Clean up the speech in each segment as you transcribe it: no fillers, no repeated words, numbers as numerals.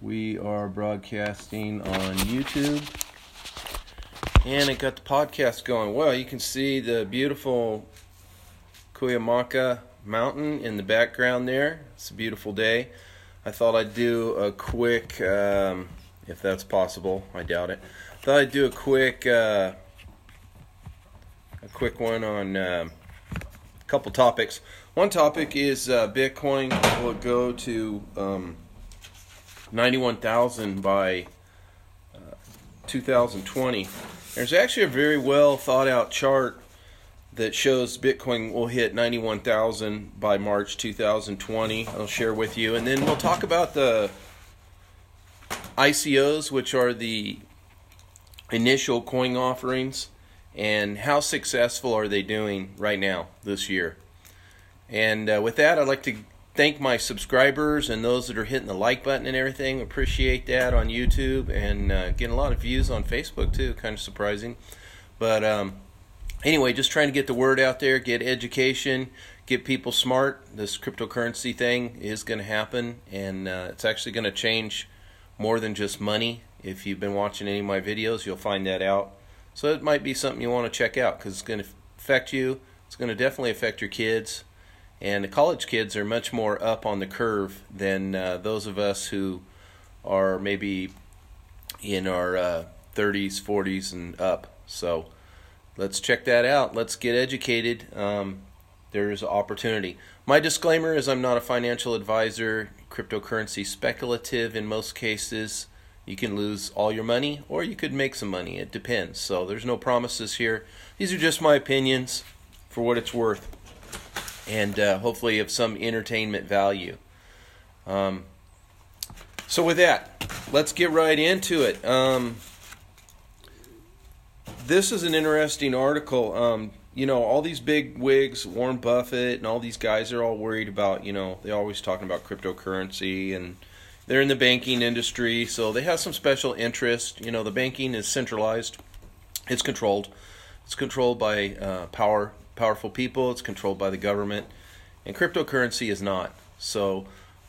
We are broadcasting on YouTube, and I got the podcast going. Well, you can see the beautiful Cuyamaca Mountain in the background there. It's a beautiful day. I thought I'd do a quick, if that's possible, I doubt it. Thought I'd do a quick one on a couple topics. One topic is Bitcoin will go to 91,000 by 2020. There's actually a very well thought out chart that shows Bitcoin will hit 91,000 by March 2020. I'll share with you, and then we'll talk about the ICOs, which are the initial coin offerings, and how successful are they doing right now this year. And with that, I'd like to thank my subscribers and those that are hitting the like button and everything. Appreciate that on YouTube, and getting a lot of views on Facebook too. Kind of surprising. But anyway, just trying to get the word out there, get education, get people smart. This cryptocurrency thing is going to happen, and it's actually going to change more than just money. If you've been watching any of my videos, you'll find that out. So it might be something you want to check out because it's going to affect you. It's going to definitely affect your kids. And the college kids are much more up on the curve than those of us who are maybe in our 30s, 40s, and up. So let's check that out. Let's get educated. There's opportunity. My disclaimer is I'm not a financial advisor. Cryptocurrency speculative in most cases. You can lose all your money or you could make some money. It depends. So there's no promises here. These are just my opinions for what it's worth. And hopefully of some entertainment value. So with that, let's get right into it. This is an interesting article. All these big wigs, Warren Buffett, and all these guys are all worried about, they're always talking about cryptocurrency, and they're in the banking industry, so they have some special interest. The banking is centralized. It's controlled. It's controlled by powerful people. It's controlled by the government, and cryptocurrency is not. So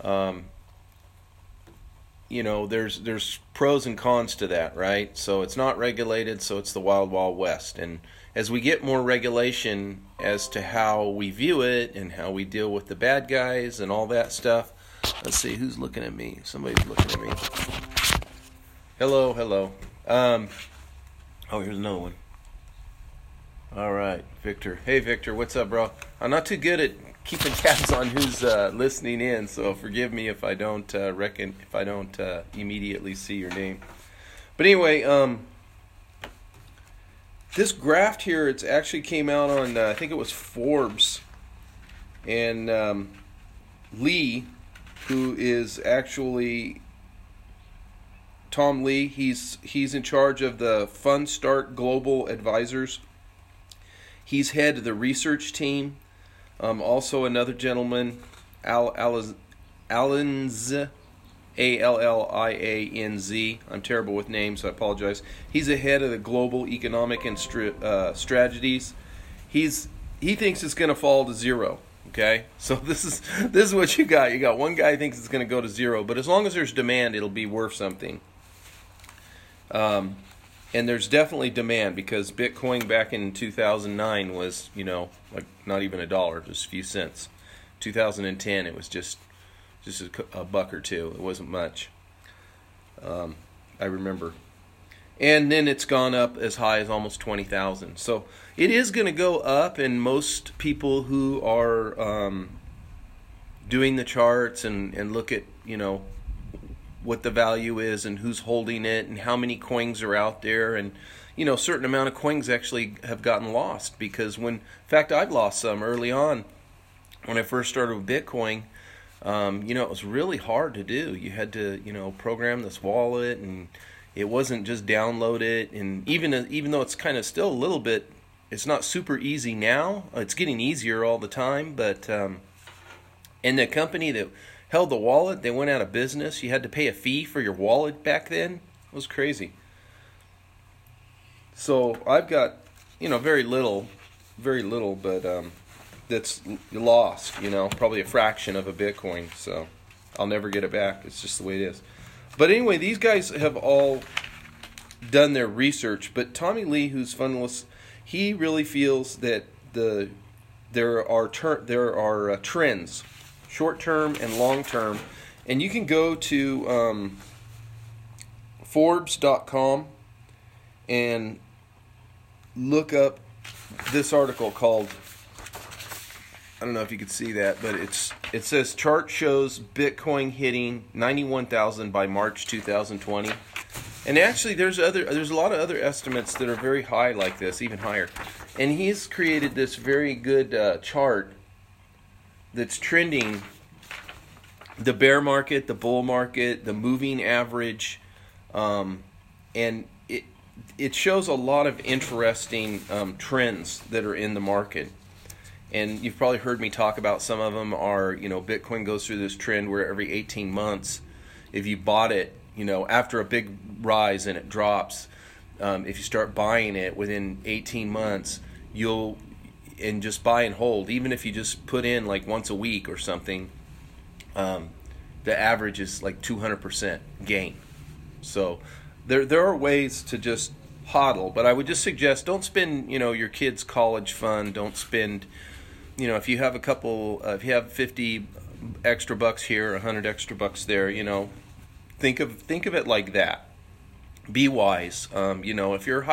there's pros and cons to that, right? So it's not regulated, so it's the wild west. And as we get more regulation as to how we view it and how we deal with the bad guys and all that stuff. Let's see, who's looking at me? Somebody's looking at me. Hello. Here's another one. All right, Victor. Hey, Victor, what's up, bro? I'm not too good at keeping tabs on who's listening in, so forgive me if I don't immediately see your name. But anyway, this graph here, it's actually came out on I think it was Forbes, and Lee, who is actually Tom Lee, he's in charge of the Fundstart Global Advisors. He's head of the research team. Also another gentleman, Allianz, Allianz. I'm terrible with names, so I apologize. He's the head of the global economic and strategies. He thinks it's going to fall to zero. Okay, so this is what you got. You got one guy who thinks it's going to go to zero, but as long as there's demand, it'll be worth something. And there's definitely demand because Bitcoin back in 2009 was, like not even $1, just a few cents. 2010, it was just a buck or two. It wasn't much. I remember. And then it's gone up as high as almost 20,000. So it is going to go up, and most people who are doing the charts and look at, what the value is and who's holding it and how many coins are out there, and a certain amount of coins actually have gotten lost because in fact I've lost some early on when I first started with Bitcoin. It was really hard to do. You had to program this wallet, and it wasn't just download it, and even though it's kind of still a little bit, it's not super easy now. It's getting easier all the time, but and the company that held the wallet, they went out of business. You had to pay a fee for your wallet back then. It was crazy. So I've got, very little, but that's lost, probably a fraction of a Bitcoin. So I'll never get it back. It's just the way it is. But anyway, these guys have all done their research. But Tommy Lee, who's Fundless, he really feels that there are trends, short term and long term, and you can go to Forbes.com and look up this article called, I don't know if you could see that, but it says chart shows Bitcoin hitting 91,000 by March 2020. And actually there's a lot of other estimates that are very high like this, even higher. And he's created this very good chart that's trending the bear market, the bull market, the moving average, and it shows a lot of interesting trends that are in the market. And you've probably heard me talk about some of them are, Bitcoin goes through this trend where every 18 months, if you bought it, after a big rise and it drops, if you start buying it within 18 months, and just buy and hold, even if you just put in like once a week or something, the average is like 200% gain. So there are ways to just hodl, but I would just suggest don't spend your kid's college fund. Don't spend if you have if you have 50 extra bucks here, 100 extra bucks there, think of it like that. Be wise. If you're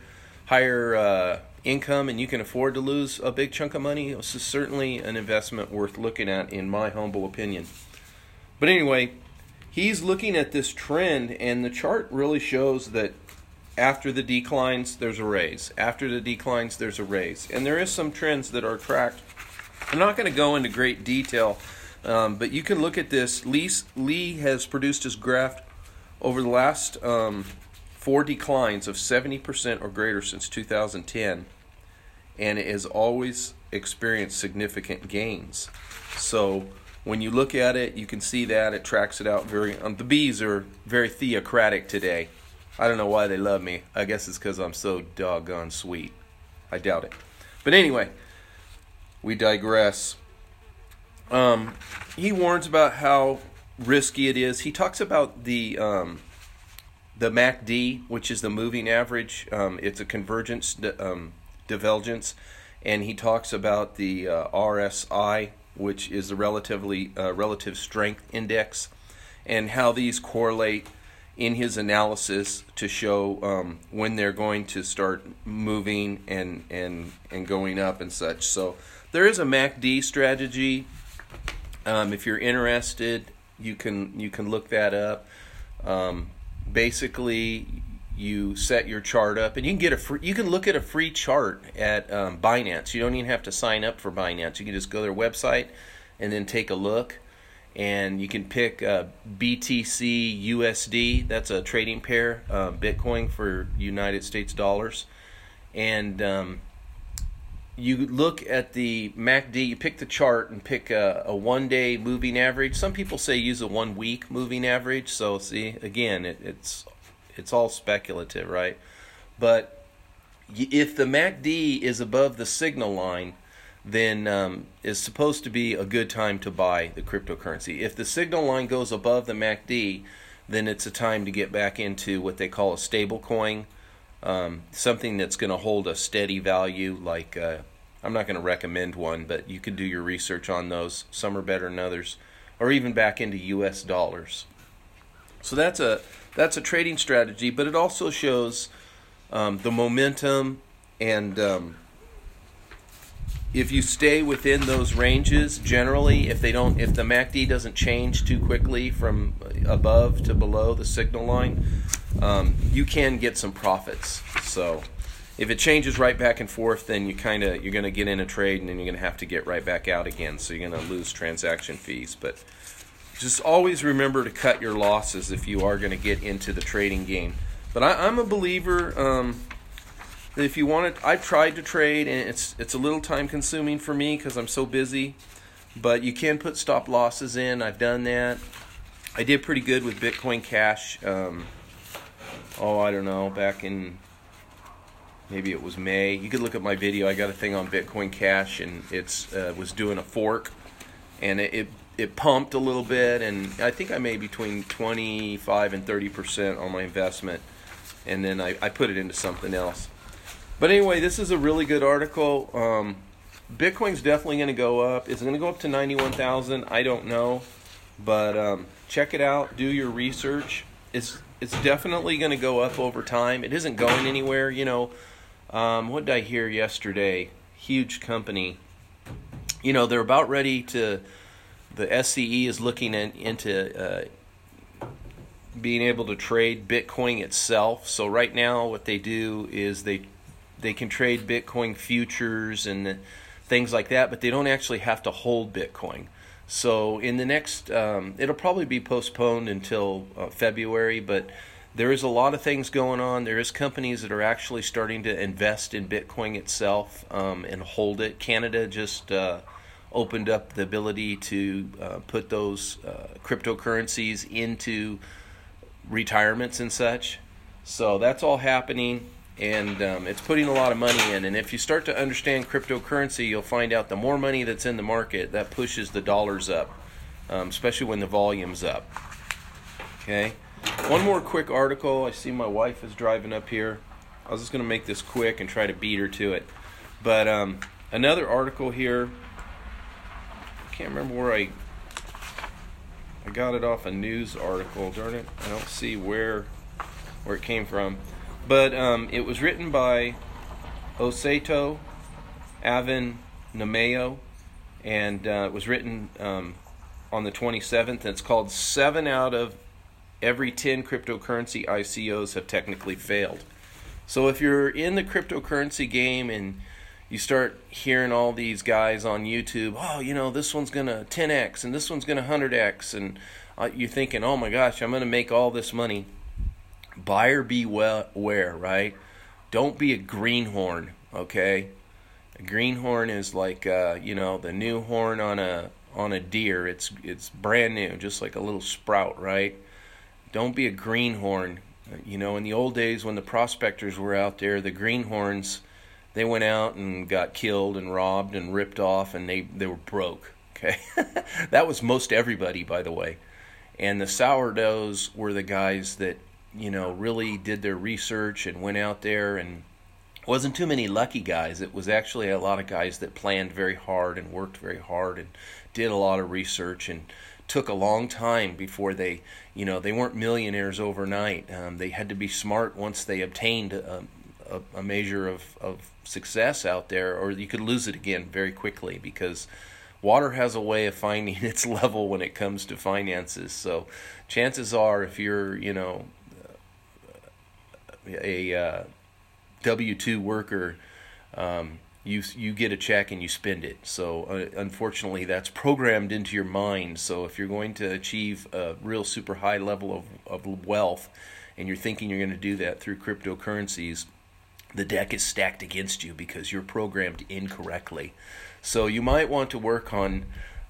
higher income and you can afford to lose a big chunk of money, this is certainly an investment worth looking at, in my humble opinion. But anyway, he's looking at this trend, and the chart really shows that after the declines, there's a raise. After the declines, there's a raise. And there is some trends that are tracked. I'm not going to go into great detail, but you can look at this. Lee has produced his graph over the last 4 declines of 70% or greater since 2010, and it has always experienced significant gains. So when you look at it, you can see that it tracks it out very. The bees are very theocratic today. I don't know why they love me. I guess it's because I'm so doggone sweet. I doubt it. But anyway, we digress. He warns about how risky it is. He talks about the MACD, which is the moving average. It's a convergence divergence, and he talks about the RSI, which is the relative strength index, and how these correlate in his analysis to show when they're going to start moving and going up and such. So there is a MACD strategy. If you're interested, you can look that up. Basically, you set your chart up, and you can look at a free chart at Binance. You don't even have to sign up for Binance. You can just go to their website and then take a look. And you can pick BTC USD. That's a trading pair, Bitcoin for United States dollars. And you look at the MACD, you pick the chart and pick a 1-day moving average. Some people say use a 1-week moving average. So see, again, it's all speculative, right? But if the MACD is above the signal line, then is supposed to be a good time to buy the cryptocurrency. If the signal line goes above the MACD, then it's a time to get back into what they call a stable coin, something that's going to hold a steady value. Like I'm not going to recommend one, but you could do your research on those. Some are better than others, or even back into U.S. dollars. So that's a trading strategy, but it also shows the momentum and if you stay within those ranges, generally, if the MACD doesn't change too quickly from above to below the signal line, you can get some profits. So if it changes right back and forth, then you're going to get in a trade, and then you're going to have to get right back out again. So you're going to lose transaction fees. But just always remember to cut your losses if you are going to get into the trading game. But I'm a believer. If you want it, I've tried to trade, and it's a little time consuming for me because I'm so busy. But you can put stop losses in. I've done that. I did pretty good with Bitcoin Cash. I don't know, back in maybe it was May. You could look at my video. I got a thing on Bitcoin Cash, and it's was doing a fork, and it it pumped a little bit, and I think I made between 25 and 30% on my investment, and then I put it into something else. But anyway, this is a really good article. Bitcoin's definitely going to go up. Is it going to go up to 91,000? I don't know, but check it out. Do your research. It's definitely going to go up over time. It isn't going anywhere. What did I hear yesterday? Huge company. They're about ready to. The SCE is looking into being able to trade Bitcoin itself. So right now, what they do is they can trade Bitcoin futures and things like that, but they don't actually have to hold Bitcoin. So in the next, it'll probably be postponed until February, but there is a lot of things going on. There is companies that are actually starting to invest in Bitcoin itself and hold it. Canada just opened up the ability to put those cryptocurrencies into retirements and such. So that's all happening, and it's putting a lot of money in. And if you start to understand cryptocurrency, you'll find out the more money that's in the market, that pushes the dollars up, especially when the volume's up. Okay. One more quick article. I see my wife is driving up here. I was just going to make this quick and try to beat her to it. But another article here. I can't remember where I got it off a news article. Darn it, I don't see where it came from. But it was written by Osato Avin Nameo, and it was written on the 27th. And it's called 7 out of every 10 cryptocurrency ICOs have technically failed. So if you're in the cryptocurrency game and you start hearing all these guys on YouTube, this one's going to 10x and this one's going to 100x, and you're thinking, oh my gosh, I'm going to make all this money. Buyer beware, right? Don't be a greenhorn, okay? A greenhorn is like, the new horn on a deer. It's brand new, just like a little sprout, right? Don't be a greenhorn. In the old days when the prospectors were out there, the greenhorns, they went out and got killed and robbed and ripped off, and they were broke, okay? That was most everybody, by the way. And the sourdoughs were the guys that, really did their research and went out there, and it wasn't too many lucky guys. It was actually a lot of guys that planned very hard and worked very hard and did a lot of research, and took a long time before they weren't millionaires overnight. They had to be smart once they obtained a measure of success out there, or you could lose it again very quickly, because water has a way of finding its level when it comes to finances. So chances are, if you're a W-2 worker, you get a check and you spend it. So unfortunately, that's programmed into your mind. So if you're going to achieve a real super high level of wealth, and you're thinking you're going to do that through cryptocurrencies, the deck is stacked against you because you're programmed incorrectly. So you might want to work on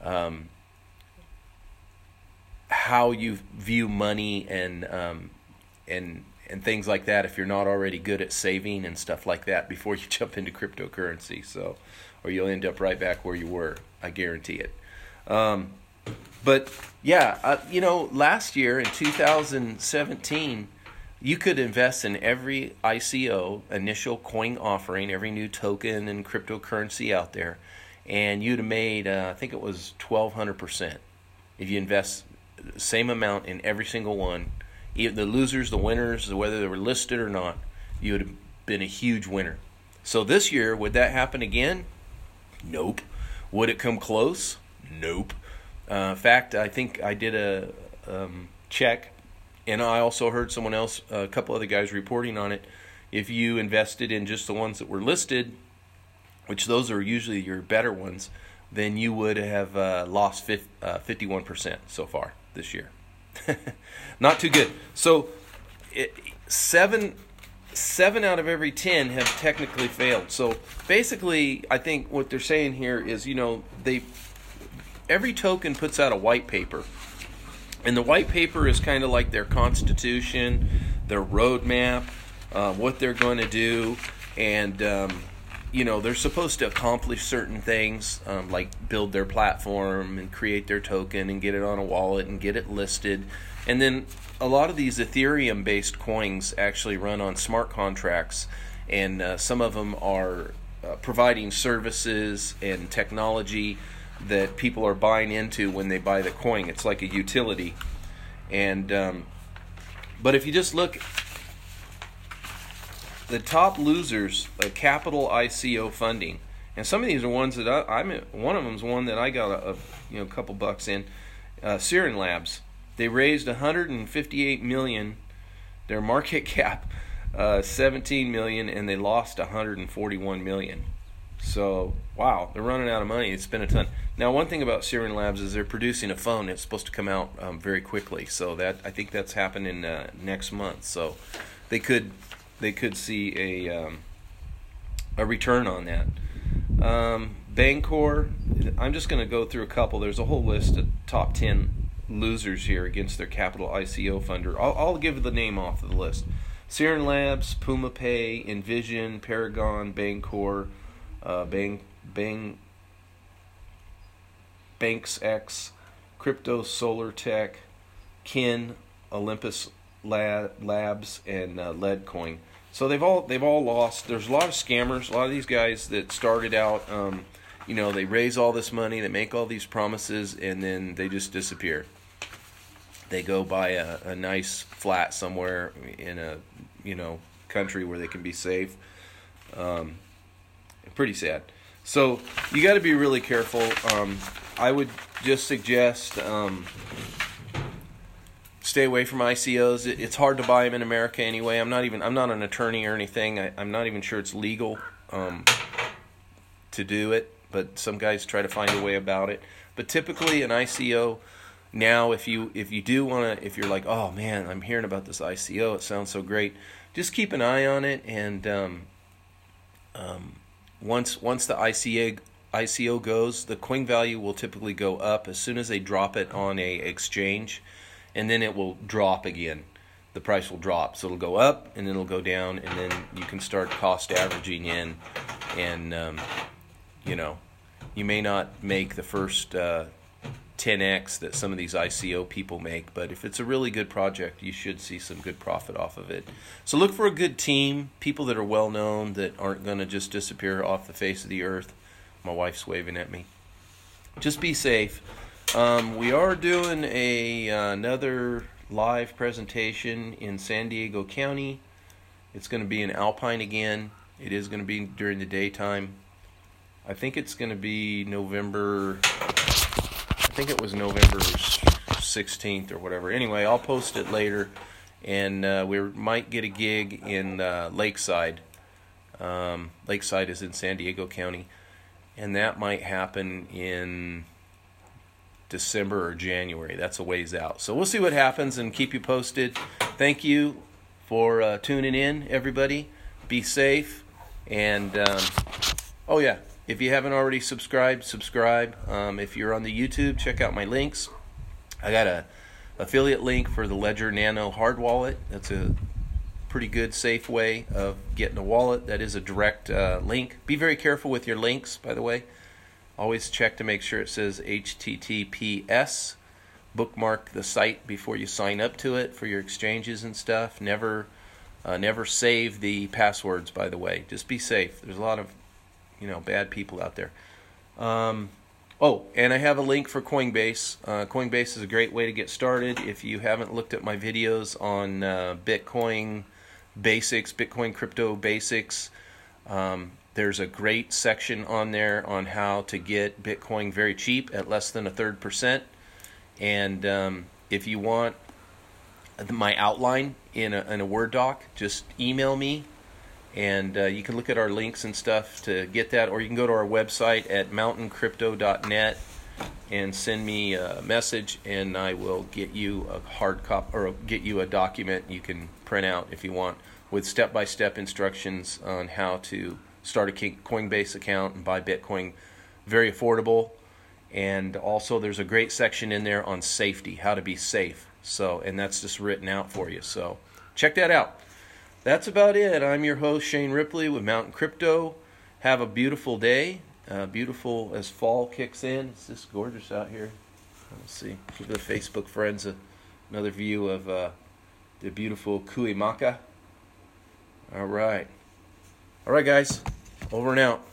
how you view money and things like that, if you're not already good at saving and stuff like that, before you jump into cryptocurrency. So, or you'll end up right back where you were. I guarantee it. But yeah, last year in 2017, you could invest in every ICO, initial coin offering, every new token and cryptocurrency out there, and you'd have made, I think it was 1,200% if you invest the same amount in every single one. The losers, the winners, whether they were listed or not, you would have been a huge winner. So this year, would that happen again? Nope. Would it come close? Nope. In fact, I think I did a check, and I also heard someone else, a couple other guys reporting on it. If you invested in just the ones that were listed, which those are usually your better ones, then you would have lost 51% so far this year. Not too good. So seven out of every 10 have technically failed. So basically, I think what they're saying here is, every token puts out a white paper, and the white paper is kind of like their constitution, their roadmap, what they're going to do, and they're supposed to accomplish certain things, like build their platform and create their token and get it on a wallet and get it listed. And then a lot of these Ethereum-based coins actually run on smart contracts, and some of them are providing services and technology that people are buying into when they buy the coin. It's like a utility. And but if you just look, the top losers, capital ICO funding, and some of these are ones that I'm in. One of them is one that I got a couple bucks in. Sirin Labs, they raised 158 million. Their market cap 17 million, and they lost 141 million. So wow, they're running out of money. It's been a ton. Now, one thing about Sirin Labs is they're producing a phone. It's supposed to come out very quickly. So I think that's happening next month. So they could see a return on that. Bancor, I'm just going to go through a couple. There's a whole list of top 10 losers here against their capital ICO funder. I'll give the name off of the list. Sirin Labs, PumaPay, Envision, Paragon, Bancor, BanksX, Crypto Solar Tech, Kin, Olympus Labs, and Leadcoin. So they've all lost. There's a lot of scammers. A lot of these guys that started out, they raise all this money, they make all these promises, and then they just disappear. They go buy a nice flat somewhere in a country where they can be safe. Pretty sad. So you got to be really careful. I would just suggest stay away from ICOs. It's hard to buy them in America anyway. I'm not an attorney or anything. I'm not even sure it's legal to do it, but some guys try to find a way about it. But typically an ICO now, if you do want to, if you're like, oh man, I'm hearing about this ICO, it sounds so great, just keep an eye on it, and once the ICO goes, the coin value will typically go up as soon as they drop it on a exchange, and then it will drop again. The price will drop, so it'll go up and then it'll go down, and then you can start cost averaging in, and you may not make the first 10x that some of these ICO people make, but if it's a really good project, you should see some good profit off of it. So look for a good team, people that are well known, that aren't going to just disappear off the face of the earth. My wife's waving at me. Just be safe. We are doing another live presentation in San Diego County. It's going to be in Alpine again. It is going to be during the daytime. I think it's going to be November 16th or whatever. Anyway, I'll post it later, and we might get a gig in Lakeside. Lakeside is in San Diego County, and that might happen in December or January. That's a ways out. So we'll see what happens and keep you posted. Thank you for tuning in, everybody. Be safe, and oh yeah, if you haven't already subscribed, subscribe. If you're on the YouTube, check out my links. I got a affiliate link for the Ledger Nano hard wallet. That's a pretty good, safe way of getting a wallet. That is a direct link. Be very careful with your links, by the way. Always check to make sure it says HTTPS. Bookmark the site before you sign up to it for your exchanges and stuff. Never save the passwords, by the way. Just be safe. There's a lot of bad people out there. Oh, and I have a link for Coinbase. Coinbase is a great way to get started. If you haven't looked at my videos on Bitcoin basics, Bitcoin crypto basics, there's a great section on there on how to get Bitcoin very cheap at less than 0.33%. And if you want my outline in a Word doc, just email me. And you can look at our links and stuff to get that, or you can go to our website at mountaincrypto.net and send me a message, and I will get you a hard copy, or get you a document you can print out if you want, with step-by-step instructions on how to start a Coinbase account and buy Bitcoin very affordable. And also there's a great section in there on safety, how to be safe. So, and that's just written out for you. So check that out. That's about it. I'm your host, Shane Ripley with Mountain Crypto. have a beautiful day. Beautiful as fall kicks in. It's just gorgeous out here. Let's see. Give the Facebook friends another view of the beautiful Cuyamaca. All right. All right, guys. Over and out.